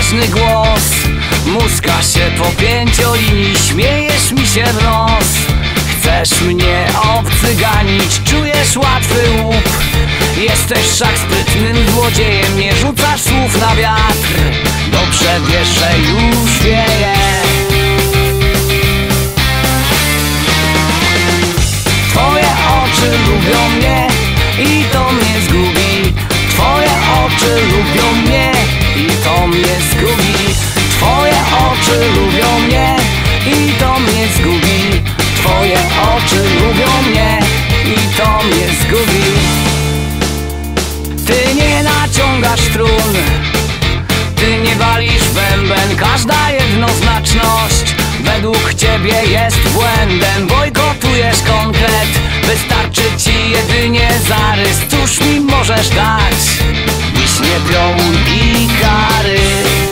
muzyczny głos. Muska się po pięciolinii, śmiejesz mi się w nos. Chcesz mnie obcyganić, czujesz łatwy łup. Jesteś wszak sprytnym złodziejem, nie rzucasz słów na wiatr. Dobrze wiesz, że już wieje. Twoje oczy lubią mnie i to mnie zgubi. Twoje oczy lubią mnie i to mnie zgubi. Twoje oczy lubią mnie i to mnie zgubi. Twoje oczy lubią mnie i to mnie zgubi. Ty nie naciągasz strun, ty nie walisz bęben. Każda jednoznaczność według ciebie jest błędem. Bojkotujesz konkret, wystarczy ci jedynie zarys. Cóż mi możesz dać? Wiśnie, piołun i kary.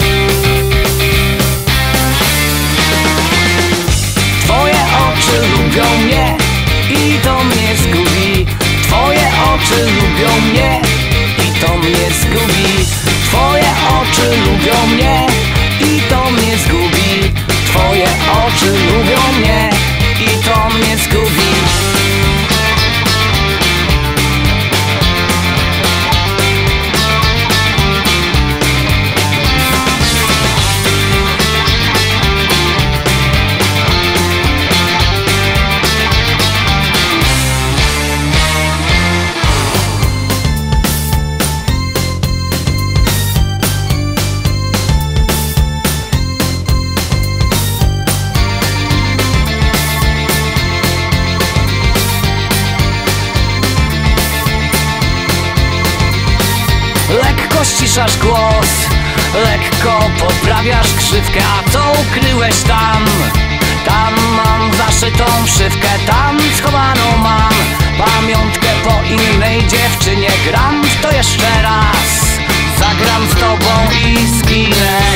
Twoje oczy lubią mnie i to mnie zgubi. Twoje oczy lubią mnie i to mnie zgubi. Twoje oczy lubią mnie i to mnie zgubi. Twoje oczy lubią mnie i to mnie zgubi. Lekko ściszasz głos, lekko poprawiasz krzywkę. A co ukryłeś tam? Tam mam zaszytą szywkę, tam schowaną mam pamiątkę po innej dziewczynie. Gram w to jeszcze raz, zagram z tobą i zginę.